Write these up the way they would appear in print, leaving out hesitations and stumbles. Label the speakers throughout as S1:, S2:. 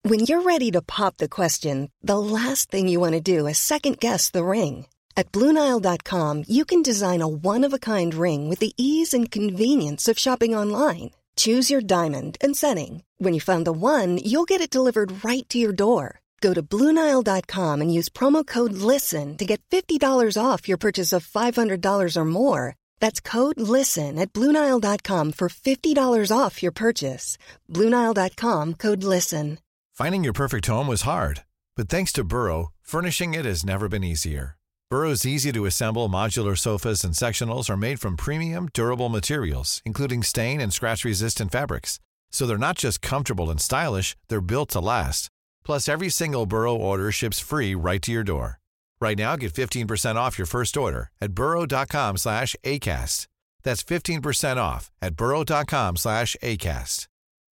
S1: When you're ready to pop the question, the last thing you want to do is second-guess the ring. At BlueNile.com, you can design a one-of-a-kind ring with the ease and convenience of shopping online. Choose your diamond and setting. When you find the one, you'll get it delivered right to your door. Go to BlueNile.com and use promo code LISTEN to get $50 off your purchase of $500 or more. That's code LISTEN at BlueNile.com for $50 off your purchase. BlueNile.com, code LISTEN.
S2: Finding your perfect home was hard, but thanks to Burrow, furnishing it has never been easier. Burrow's easy-to-assemble modular sofas and sectionals are made from premium, durable materials, including stain and scratch-resistant fabrics. So they're not just comfortable and stylish, they're built to last. Plus, every single Burrow order ships free right to your door. Right now, get 15% off your first order at burrow.com/ACAST. That's 15% off at burrow.com/ACAST.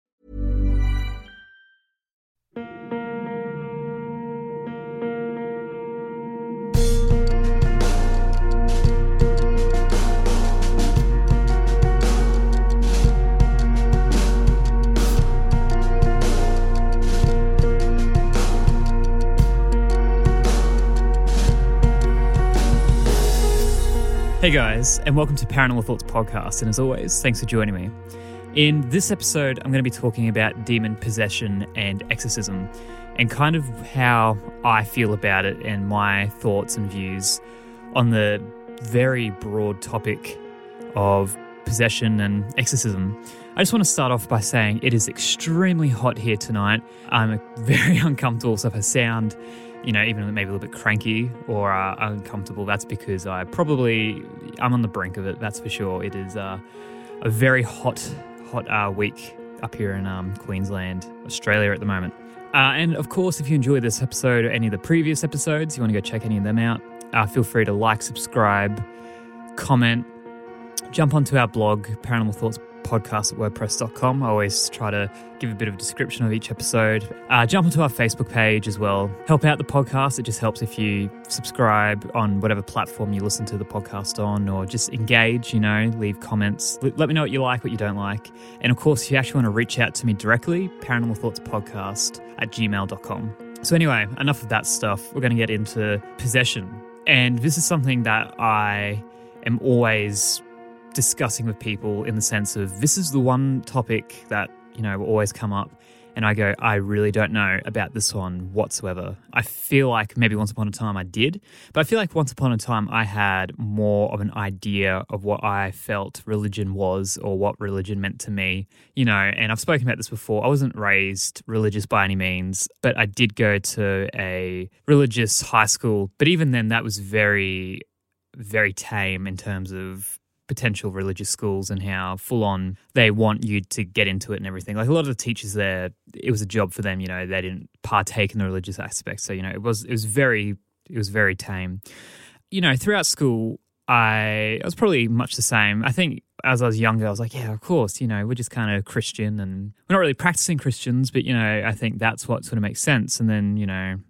S3: Hey guys, and welcome to Paranormal Thoughts Podcast, and as always, thanks for joining me. In this episode, I'm going to be talking about demon possession and exorcism, and kind of how I feel about it and my thoughts and views on the very broad topic of possession and exorcism. I just want to start off by saying it is extremely hot here tonight. I'm very uncomfortable, so if I sound even maybe a little bit cranky or uncomfortable, that's because I'm on the brink of it, that's for sure. It is a very hot week up here in Queensland, Australia at the moment. And of course, if you enjoyed this episode or any of the previous episodes, you want to go check any of them out, feel free to like, subscribe, comment, jump onto our blog, Paranormal Thoughts Podcast at wordpress.com. I always try to give a bit of a description of each episode. Jump onto our Facebook page as well. Help out the podcast. It just helps if you subscribe on whatever platform you listen to the podcast on, or just engage, leave comments. Let me know what you like, what you don't like. And of course, if you actually want to reach out to me directly, paranormalthoughtspodcast@gmail.com. So anyway, enough of that stuff. We're going to get into possession. And this is something that I am always discussing with people, in the sense of this is the one topic that will always come up, and I go, I really don't know about this one whatsoever. I feel like maybe once upon a time I did, but I feel like once upon a time I had more of an idea of what I felt religion was, or what religion meant to me, and I've spoken about this before. I wasn't raised religious by any means, but I did go to a religious high school, but even then that was very, very tame in terms of potential religious schools and how full on they want you to get into it and everything. Like a lot of the teachers there, it was a job for them, they didn't partake in the religious aspect. So, it was very tame. Throughout school, I was probably much the same. I think as I was younger, I was like, yeah, of course, we're just kind of Christian, and we're not really practicing Christians, but, I think that's what sort of makes sense. And then,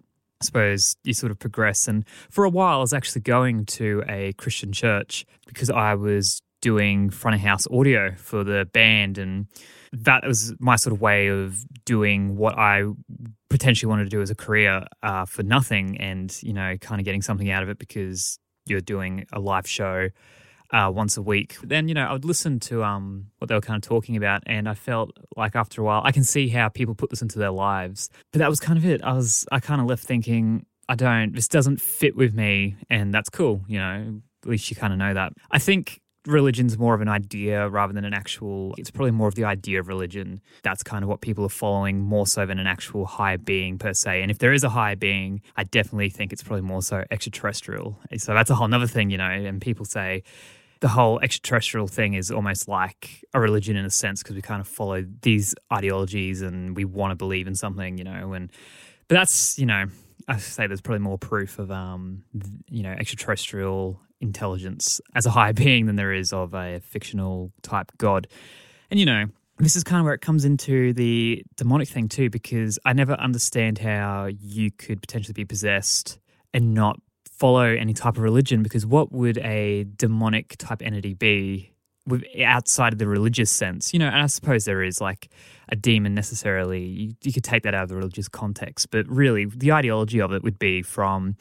S3: I suppose you sort of progress. And for a while, I was actually going to a Christian church because I was doing front of house audio for the band. And that was my sort of way of doing what I potentially wanted to do as a career for nothing, and, kind of getting something out of it because you're doing a live show once a week. Then, I would listen to what they were kind of talking about, and I felt like after a while, I can see how people put this into their lives. But that was kind of it. I kind of left thinking, this doesn't fit with me, and that's cool. At least you kind of know that. I think religion's more of an idea rather than it's probably more of the idea of religion. That's kind of what people are following, more so than an actual higher being per se. And if there is a higher being, I definitely think it's probably more so extraterrestrial. So that's a whole nother thing, and people say the whole extraterrestrial thing is almost like a religion in a sense, because we kind of follow these ideologies and we want to believe in something, but that's, I say there's probably more proof of, extraterrestrial intelligence as a higher being than there is of a fictional type God. And, this is kind of where it comes into the demonic thing too, because I never understand how you could potentially be possessed and not follow any type of religion, because what would a demonic type entity be outside of the religious sense, and I suppose there is like a demon necessarily. You could take that out of the religious context, but really the ideology of it would be from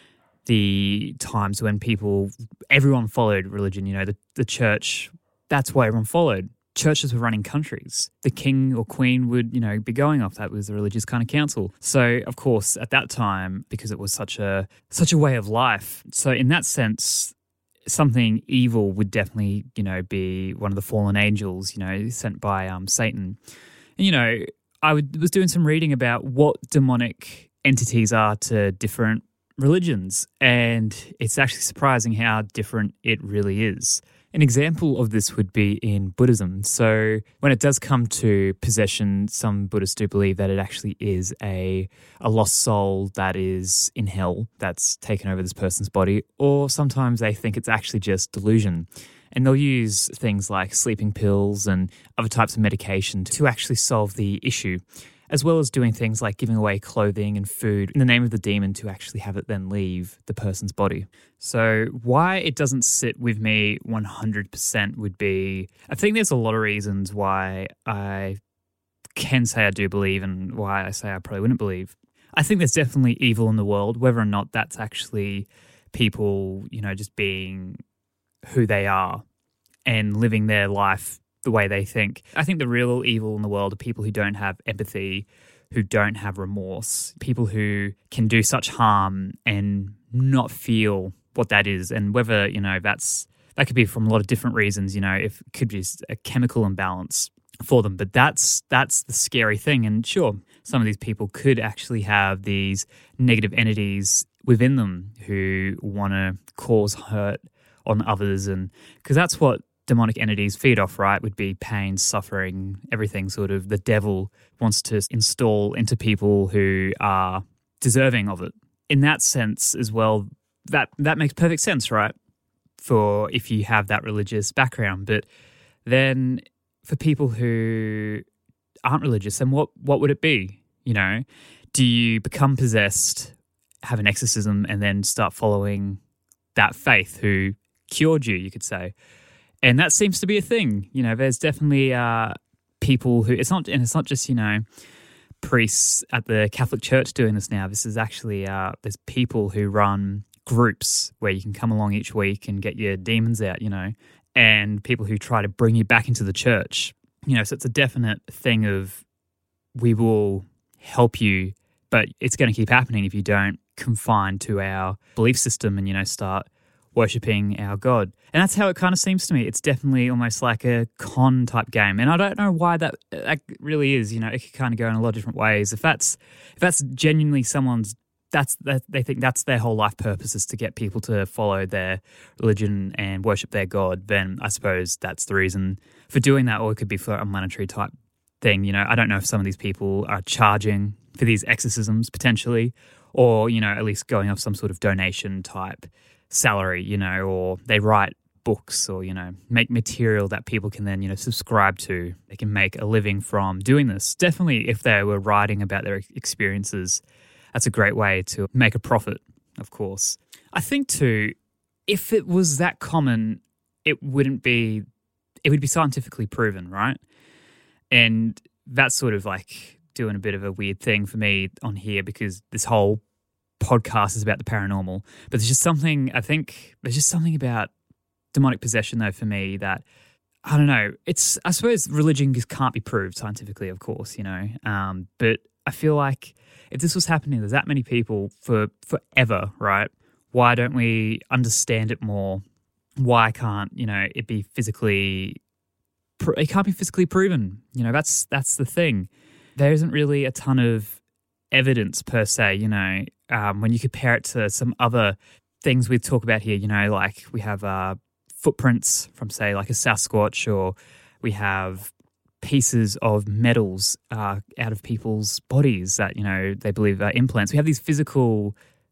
S3: the times when everyone followed religion, the church, that's why everyone followed. Churches were running countries. The king or queen would, be going off. That was the religious kind of council. So, of course, at that time, because it was such a way of life, so in that sense, something evil would definitely, be one of the fallen angels, sent by Satan. And, I was doing some reading about what demonic entities are to different religions, and it's actually surprising how different it really is. An example of this would be in Buddhism. So when it does come to possession, some Buddhists do believe that it actually is a lost soul that is in hell that's taken over this person's body, or sometimes they think it's actually just delusion. And they'll use things like sleeping pills and other types of medication to actually solve the issue, as well as doing things like giving away clothing and food in the name of the demon to actually have it then leave the person's body. So why it doesn't sit with me 100% would be, I think there's a lot of reasons why I can say I do believe and why I say I probably wouldn't believe. I think there's definitely evil in the world, whether or not that's actually people, just being who they are and living their life the way they think. I think the real evil in the world are people who don't have empathy, who don't have remorse, people who can do such harm and not feel what that is. And whether, that could be from a lot of different reasons, if it could be a chemical imbalance for them. But that's the scary thing. And sure, some of these people could actually have these negative entities within them who want to cause hurt on others. And because that's what demonic entities feed off, right, would be pain, suffering, everything sort of the devil wants to install into people who are deserving of it. In that sense as well, that makes perfect sense, right, for if you have that religious background. But then for people who aren't religious, then what would it be? Do you become possessed, have an exorcism, and then start following that faith who cured you could say? And that seems to be a thing. There's definitely people who, it's not just, priests at the Catholic Church doing this now. This is actually, there's people who run groups where you can come along each week and get your demons out, and people who try to bring you back into the church. So it's a definite thing of, we will help you, but it's going to keep happening if you don't confine to our belief system and, start worshipping our God. And that's how it kind of seems to me. It's definitely almost like a con type game. And I don't know why that really is. It could kind of go in a lot of different ways. If that's genuinely they think that's their whole life purpose, is to get people to follow their religion and worship their God, then I suppose that's the reason for doing that. Or it could be for a monetary type thing. I don't know if some of these people are charging for these exorcisms potentially, or, at least going off some sort of donation type salary, or they write books or, make material that people can then, subscribe to. They can make a living from doing this. Definitely if they were writing about their experiences, that's a great way to make a profit, of course. I think too, if it was that common, it would be scientifically proven, right? And that's sort of like doing a bit of a weird thing for me on here, because this whole podcast is about the paranormal, but there's just something about demonic possession though for me that, I don't know, I suppose religion just can't be proved scientifically, of course, but I feel like if this was happening, there's that many people for forever, right? Why don't we understand it more? Why can't, it be physically, it can't be physically proven, that's the thing. There isn't really a ton of evidence per se, when you compare it to some other things we talk about here, like we have footprints from, say, like a Sasquatch, or we have pieces of metals out of people's bodies that, they believe are implants. We have this physical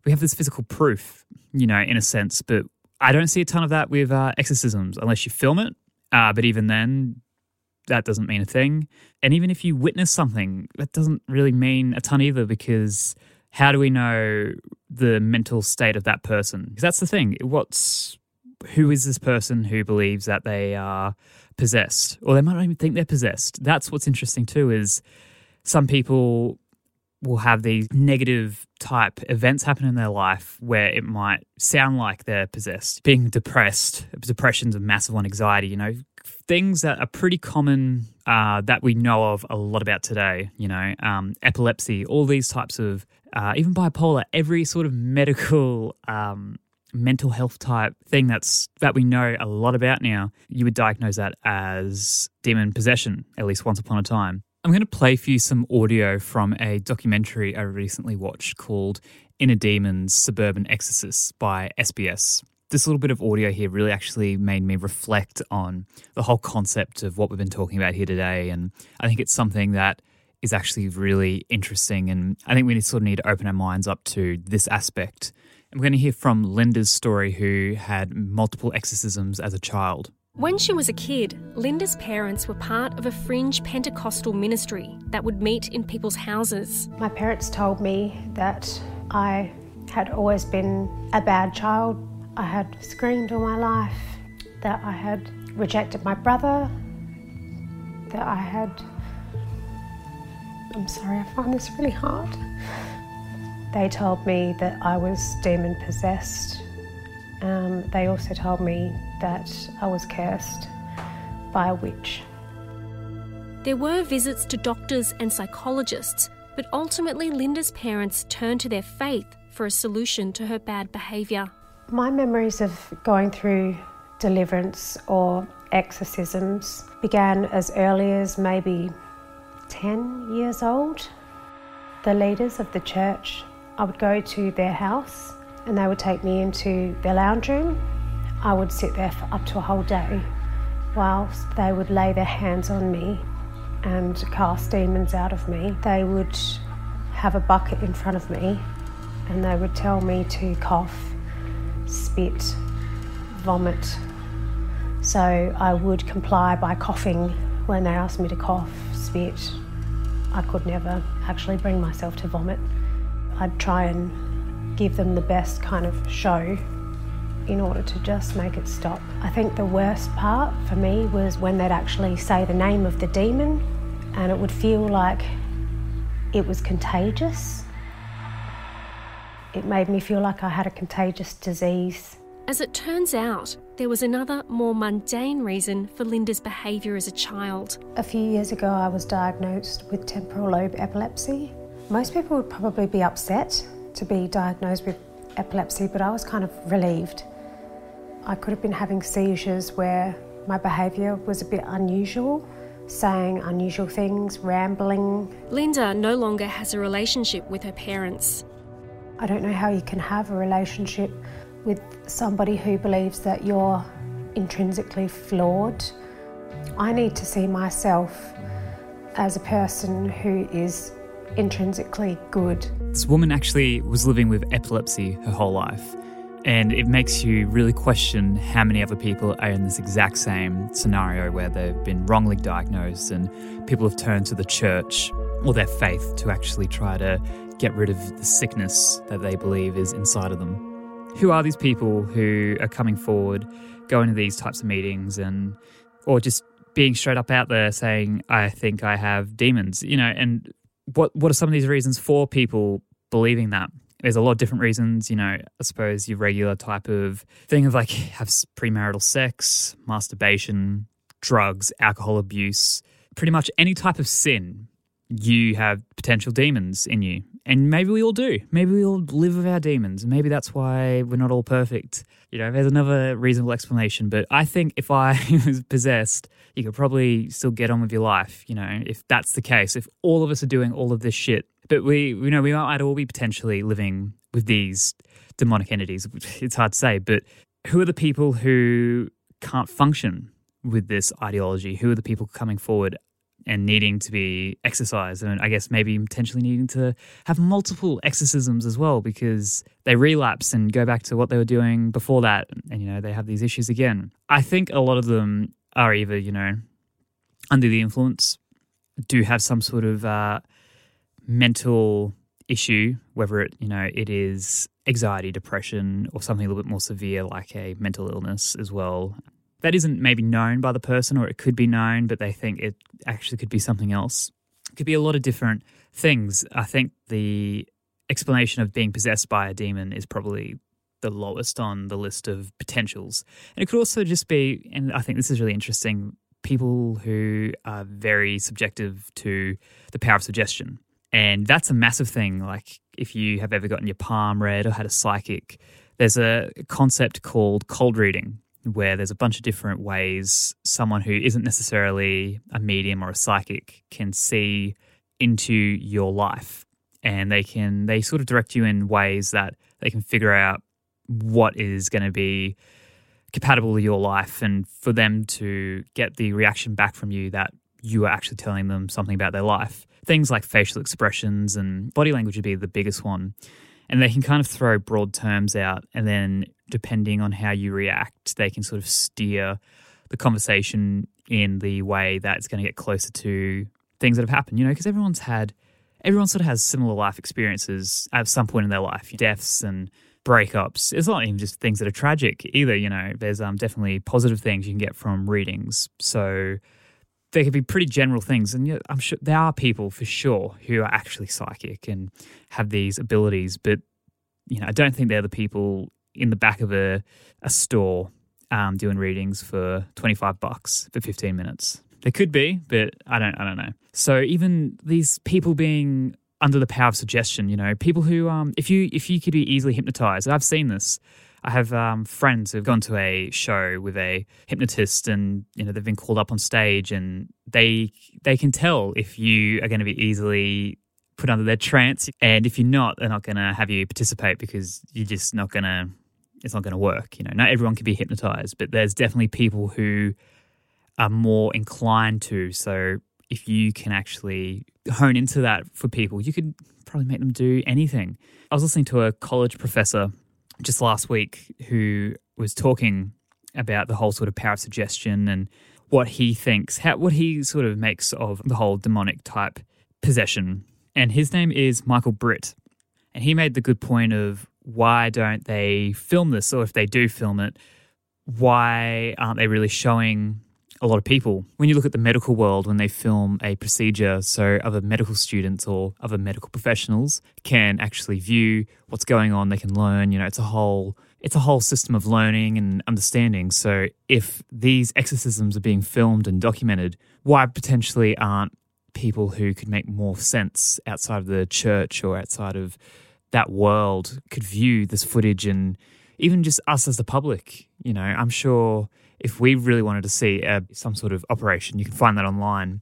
S3: proof, in a sense, but I don't see a ton of that with exorcisms unless you film it. But even then, that doesn't mean a thing. And even if you witness something, that doesn't really mean a ton either, because how do we know the mental state of that person? Because that's the thing. Who is this person who believes that they are possessed, or they might not even think they're possessed. That's what's interesting too, is some people will have these negative type events happen in their life where it might sound like they're possessed. Being depressed, depression's a massive one, anxiety, you know, things that are pretty common that we know of a lot about today, you know, epilepsy, all these types of, even bipolar, every sort of medical mental health type thing that we know a lot about now, you would diagnose that as demon possession, at least once upon a time. I'm going to play for you some audio from a documentary I recently watched called Inner Demons, Suburban Exorcists by SBS. This little bit of audio here really actually made me reflect on the whole concept of what we've been talking about here today, and I think it's something that is actually really interesting, and I think we sort of need to open our minds up to this aspect. And we're going to hear from Linda's story, who had multiple exorcisms as a child.
S4: When she was a kid, Linda's parents were part of a fringe Pentecostal ministry that would meet in people's houses.
S5: My parents told me that I had always been a bad child. I had screamed all my life, that I had rejected my brother, that I had... I'm sorry, I find this really hard. They told me that I was demon-possessed. They also told me that I was cursed by a witch.
S4: There were visits to doctors and psychologists, but ultimately Linda's parents turned to their faith for a solution to her bad behaviour.
S5: My memories of going through deliverance or exorcisms began as early as maybe 10 years old. The leaders of the church, I would go to their house and they would take me into their lounge room. I would sit there for up to a whole day whilst they would lay their hands on me and cast demons out of me. They would have a bucket in front of me and they would tell me to cough, spit, vomit. So I would comply by coughing when they asked me to cough, spit. I could never actually bring myself to vomit. I'd try and give them the best kind of show in order to just make it stop. I think the worst part for me was when they'd actually say the name of the demon and it would feel like it was contagious. It made me feel like I had a contagious disease.
S4: As it turns out, there was another, more mundane reason for Linda's behaviour as a child.
S5: A few years ago, I was diagnosed with temporal lobe epilepsy. Most people would probably be upset to be diagnosed with epilepsy, but I was kind of relieved. I could have been having seizures where my behaviour was a bit unusual, saying unusual things, rambling.
S4: Linda no longer has a relationship with her parents.
S5: I don't know how you can have a relationship with somebody who believes that you're intrinsically flawed. I need to see myself as a person who is intrinsically good.
S3: This woman actually was living with epilepsy her whole life, and it makes you really question how many other people are in this exact same scenario where they've been wrongly diagnosed and people have turned to the church or their faith to actually try to get rid of the sickness that they believe is inside of them. Who are these people who are coming forward, going to these types of meetings or just being straight up out there saying, I think I have demons, you know, and what are some of these reasons for people believing that? There's a lot of different reasons, you know, I suppose your regular type of thing of like have premarital sex, masturbation, drugs, alcohol abuse, pretty much any type of sin, you have potential demons in you. And maybe we all do. Maybe we all live with our demons. Maybe that's why we're not all perfect. You know, there's another reasonable explanation. But I think if I was possessed, you could probably still get on with your life, you know, if that's the case, if all of us are doing all of this shit. But we might all be potentially living with these demonic entities. It's hard to say, but who are the people who can't function with this ideology? Who are the people coming forward and needing to be exorcised, and I guess maybe potentially needing to have multiple exorcisms as well because they relapse and go back to what they were doing before that, and, you know, they have these issues again. I think a lot of them are either, you know, under the influence, do have some sort of mental issue, whether it is anxiety, depression, or something a little bit more severe like a mental illness as well. that isn't maybe known by the person, or it could be known, but they think it actually could be something else. It could be a lot of different things. I think the explanation of being possessed by a demon is probably the lowest on the list of potentials. And it could also just be, and I think this is really interesting, people who are very subjective to the power of suggestion. And that's a massive thing. Like if you have ever gotten your palm read or had a psychic, there's a concept called cold reading, where there's a bunch of different ways someone who isn't necessarily a medium or a psychic can see into your life. And they sort of direct you in ways that they can figure out what is going to be compatible with your life, and for them to get the reaction back from you that you are actually telling them something about their life. Things like facial expressions and body language would be the biggest one. And they can kind of throw broad terms out, and then depending on how you react, they can sort of steer the conversation in the way that it's going to get closer to things that have happened, because everyone sort of has similar life experiences at some point in their life, deaths and breakups. It's not even just things that are tragic either, There's definitely positive things you can get from readings. So they could be pretty general things. And I'm sure there are people for sure who are actually psychic and have these abilities. But, I don't think they're the people in the back of a store doing readings for $25 for 15 minutes. They could be, but I don't know. So even these people being under the power of suggestion, people who, if you could be easily hypnotized, I've seen this. I have friends who've gone to a show with a hypnotist, and they've been called up on stage, and they can tell if you are going to be easily put under their trance, and if you're not, they're not going to have you participate because you're just not going to. It's not going to work. Not everyone can be hypnotized, but there's definitely people who are more inclined to. So if you can actually hone into that for people, you could probably make them do anything. I was listening to a college professor just last week who was talking about the whole sort of power of suggestion and what he thinks, what he sort of makes of the whole demonic type possession. And his name is Michael Britt. And he made the good point of why don't they film this? Or if they do film it, why aren't they really showing a lot of people? When you look at the medical world, when they film a procedure, so other medical students or other medical professionals can actually view what's going on, they can learn, it's a whole system of learning and understanding. So if these exorcisms are being filmed and documented, why potentially aren't people who could make more sense outside of the church or outside of that world could view this footage, and even just us as the public, I'm sure if we really wanted to see some sort of operation, you can find that online.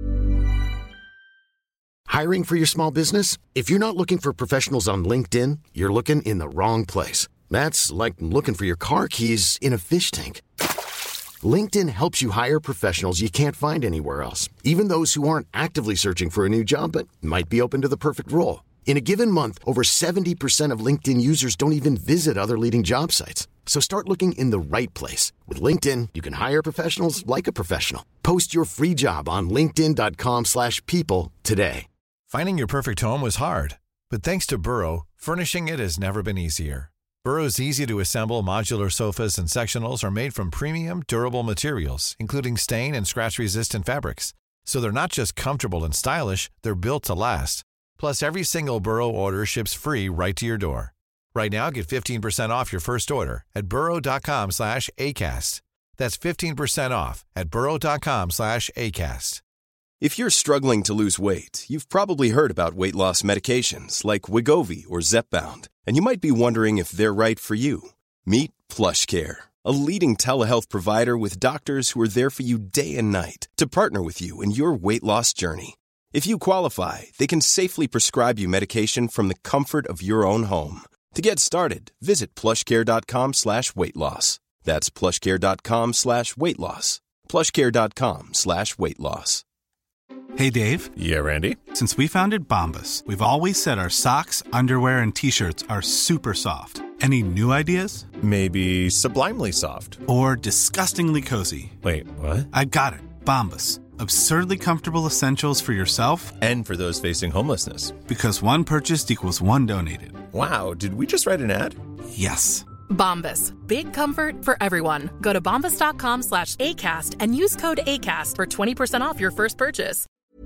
S6: Hiring for your small business? If you're not looking for professionals on LinkedIn, you're looking in the wrong place. That's like looking for your car keys in a fish tank. LinkedIn helps you hire professionals you can't find anywhere else, even those who aren't actively searching for a new job but might be open to the perfect role. In a given month, over 70% of LinkedIn users don't even visit other leading job sites. So start looking in the right place. With LinkedIn, you can hire professionals like a professional. Post your free job on linkedin.com/people today.
S2: Finding your perfect home was hard, but thanks to Burrow, furnishing it has never been easier. Burrow's easy-to-assemble modular sofas and sectionals are made from premium, durable materials, including stain and scratch-resistant fabrics. So they're not just comfortable and stylish, they're built to last. Plus, every single Burrow order ships free right to your door. Right now, get 15% off your first order at burrow.com/ACAST. That's 15% off at burrow.com/ACAST.
S7: If you're struggling to lose weight, you've probably heard about weight loss medications like Wegovy or Zepbound, and you might be wondering if they're right for you. Meet PlushCare, a leading telehealth provider with doctors who are there for you day and night to partner with you in your weight loss journey. If you qualify, they can safely prescribe you medication from the comfort of your own home. To get started, visit plushcare.com/weightloss. That's plushcare.com/weightloss. plushcare.com/weightloss.
S8: Hey, Dave.
S9: Yeah, Randy.
S8: Since we founded Bombas, we've always said our socks, underwear, and T-shirts are super soft. Any new ideas?
S9: Maybe sublimely soft.
S8: Or disgustingly cozy.
S9: Wait, what?
S8: I got it. Bombas. Absurdly comfortable essentials for yourself
S9: and for those facing homelessness.
S8: Because one purchased equals one donated.
S9: Wow, did we just write an ad?
S8: Yes.
S10: Bombas. Big comfort for everyone. Go to bombas.com/ACAST and use code ACAST for 20% off your first purchase.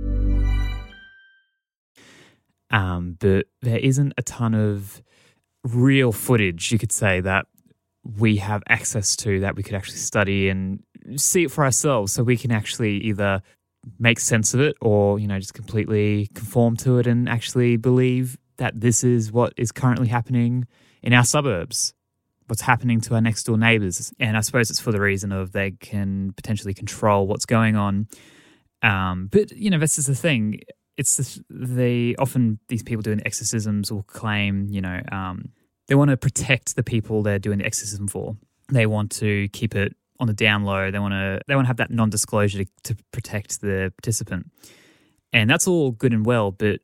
S3: But there isn't a ton of real footage, you could say, that we have access to that we could actually study and see it for ourselves, so we can actually either make sense of it or, just completely conform to it and actually believe that this is what is currently happening in our suburbs, what's happening to our next door neighbours. And I suppose it's for the reason of they can potentially control what's going on. But, this is the thing. It's often these people doing the exorcisms will claim, they want to protect the people they're doing the exorcism for. They want to keep it on the down low. They want to have that non-disclosure to protect the participant. And that's all good and well, but,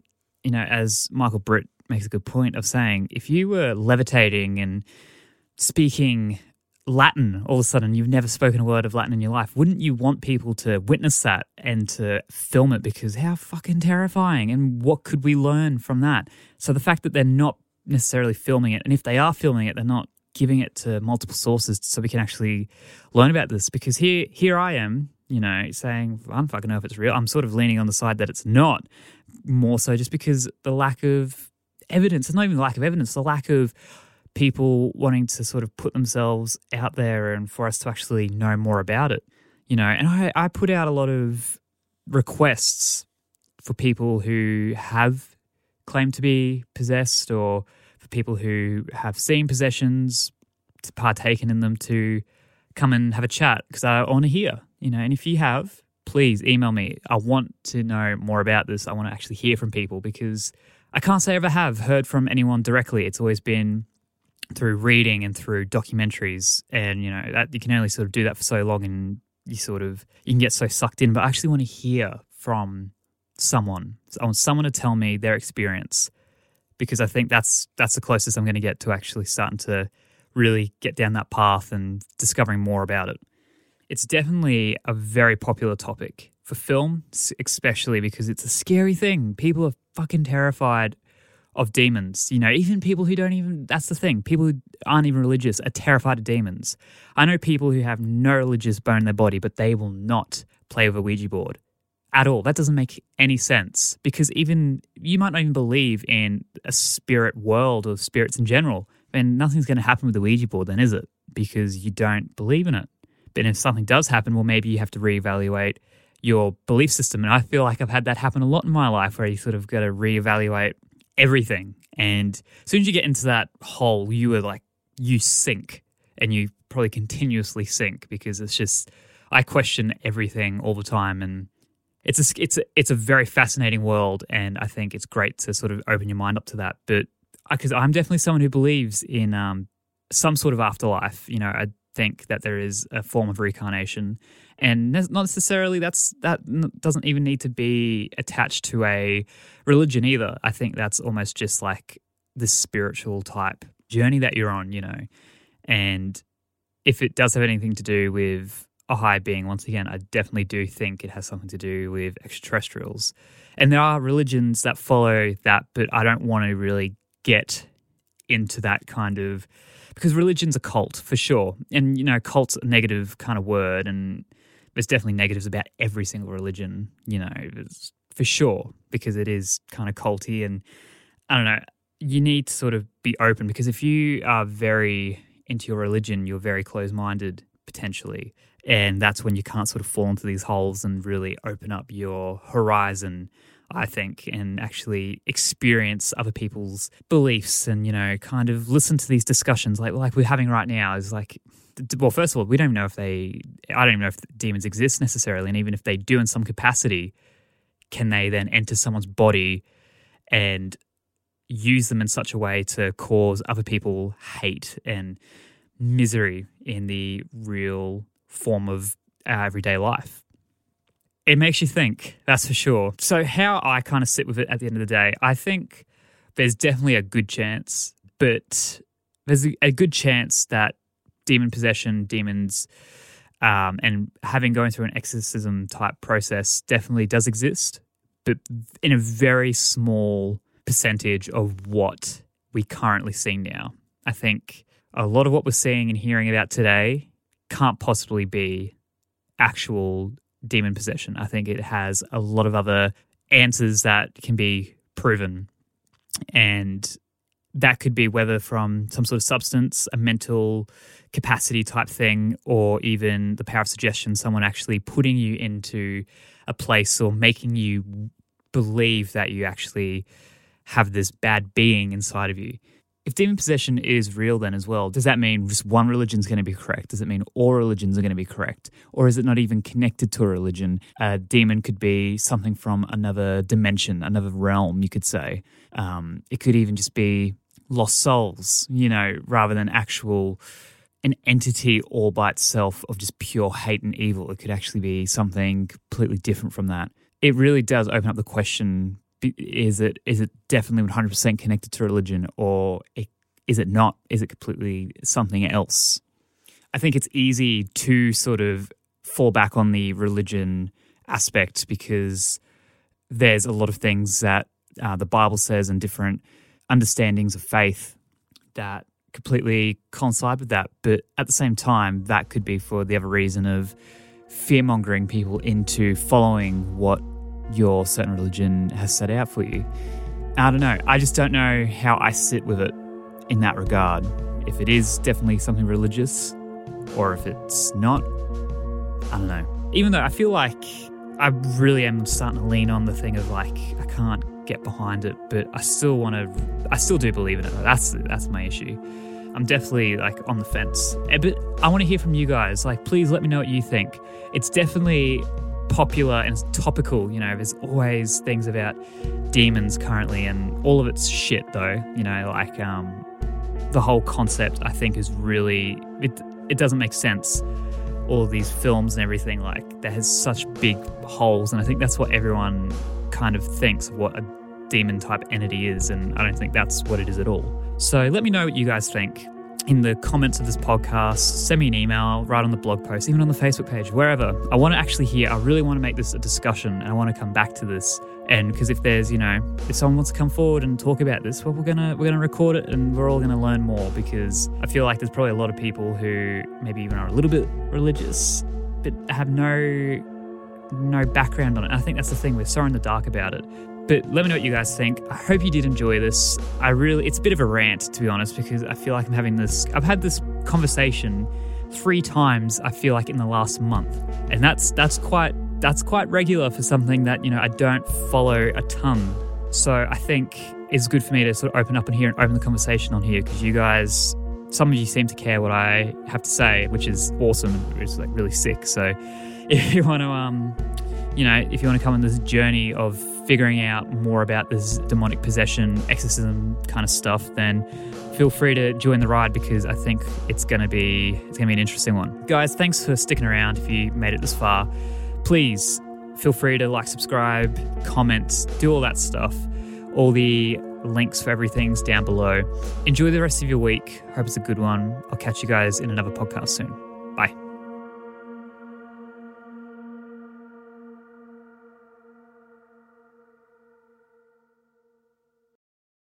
S3: as Michael Britt makes a good point of saying, if you were levitating and speaking Latin, all of a sudden you've never spoken a word of Latin in your life, wouldn't you want people to witness that and to film it? Because how fucking terrifying, and what could we learn from that? So the fact that they're not necessarily filming it, and if they are filming it, they're not giving it to multiple sources so we can actually learn about this. Because here I am, saying, I don't fucking know if it's real. I'm sort of leaning on the side that it's not, more so just because the lack of evidence. It's not even the lack of evidence, the lack of people wanting to sort of put themselves out there and for us to actually know more about it, And I put out a lot of requests for people who have claimed to be possessed, or for people who have seen possessions, to partaken in them, to come and have a chat, because I want to hear, and if you have, please email me. I want to know more about this. I want to actually hear from people, because I can't say I ever have heard from anyone directly. It's always been through reading and through documentaries, and that you can only sort of do that for so long, and you can get so sucked in. But I actually want to hear from someone. I want someone to tell me their experience, because I think that's the closest I'm going to get to actually starting to really get down that path and discovering more about it. It's definitely a very popular topic for film, especially because it's a scary thing. People are fucking terrified of demons. Even people who don't even, that's the thing, people who aren't even religious are terrified of demons. I know people who have no religious bone in their body, but they will not play with a Ouija board at all. That doesn't make any sense, because even you might not even believe in a spirit world or spirits in general, and nothing's going to happen with the Ouija board then, is it? Because you don't believe in it. But if something does happen, well, maybe you have to reevaluate your belief system. And I feel like I've had that happen a lot in my life, where you sort of got to reevaluate everything. And as soon as you get into that hole, you sink, and you probably continuously sink, because it's just, I question everything all the time. And it's a very fascinating world, and I think it's great to sort of open your mind up to that. But because I'm definitely someone who believes in some sort of afterlife, I think that there is a form of reincarnation, and not necessarily that doesn't even need to be attached to a religion either. I think that's almost just like this spiritual type journey that you're on, and if it does have anything to do with a higher being, once again, I definitely do think it has something to do with extraterrestrials. And there are religions that follow that, but I don't want to really get into that kind of, because religion's a cult for sure. And, cult's a negative kind of word, and there's definitely negatives about every single religion, for sure, because it is kind of culty. And I don't know, you need to sort of be open, because if you are very into your religion, you're very closed-minded potentially. And that's when you can't sort of fall into these holes and really open up your horizon, I think, and actually experience other people's beliefs and, kind of listen to these discussions like we're having right now. Is like, well, first of all, I don't even know if demons exist necessarily. And even if they do in some capacity, can they then enter someone's body and use them in such a way to cause other people hate and misery in the real form of our everyday life? It makes you think, that's for sure. So how I kind of sit with it at the end of the day, I think there's definitely a good chance, but there's a good chance that demon possession, demons, and going through an exorcism type process definitely does exist, but in a very small percentage of what we currently see now. I think a lot of what we're seeing and hearing about today can't possibly be actual demon possession. I think it has a lot of other answers that can be proven, and that could be whether from some sort of substance, a mental capacity type thing, or even the power of suggestion, someone actually putting you into a place or making you believe that you actually have this bad being inside of you. If demon possession is real then as well, does that mean just one religion's going to be correct? Does it mean all religions are going to be correct? Or is it not even connected to a religion? A demon could be something from another dimension, another realm, you could say. It could even just be lost souls, rather than an entity all by itself of just pure hate and evil. It could actually be something completely different from that. It really does open up the question, is it definitely 100% connected to religion, or is it not? Is it completely something else? I think it's easy to sort of fall back on the religion aspect because there's a lot of things that the Bible says and different understandings of faith that completely coincide with that. But at the same time, that could be for the other reason of fear-mongering people into following what your certain religion has set out for you. I don't know. I just don't know how I sit with it in that regard. If it is definitely something religious or if it's not, I don't know. Even though I feel like I really am starting to lean on the thing of I can't get behind it, but I still do believe in it. That's my issue. I'm definitely on the fence. But I want to hear from you guys. Please let me know what you think. It's definitely popular and it's topical. There's always things about demons currently, and all of it's shit though. The whole concept I think is really, it doesn't make sense. All of these films and everything, that has such big holes, and I think that's what everyone kind of thinks of what a demon type entity is, and I don't think that's what it is at all. So let me know what you guys think in the comments of this podcast. Send me an email, write on the blog post, even on the Facebook page, wherever. I want to actually hear, I really want to make this a discussion, and I want to come back to this. And because if there's, if someone wants to come forward and talk about this, well, we're gonna record it, and we're all gonna learn more, because I feel like there's probably a lot of people who maybe even are a little bit religious, but have no background on it. And I think that's the thing, we're so in the dark about it. But let me know what you guys think. I hope you did enjoy this. It's a bit of a rant, to be honest, because I feel like I've had this conversation 3 times, I feel like, in the last month. And that's quite regular for something that, I don't follow a ton. So I think it's good for me to sort of open up in here and open the conversation on here, because you guys, some of you seem to care what I have to say, which is awesome. It's really sick. So if you want to, if you want to come on this journey of figuring out more about this demonic possession, exorcism kind of stuff, then feel free to join the ride, because I think it's going to be an interesting one. Guys, thanks for sticking around if you made it this far. Please feel free to subscribe, comment, do all that stuff. All the links for everything's down below. Enjoy the rest of your week. Hope it's a good one. I'll catch you guys in another podcast soon. Bye.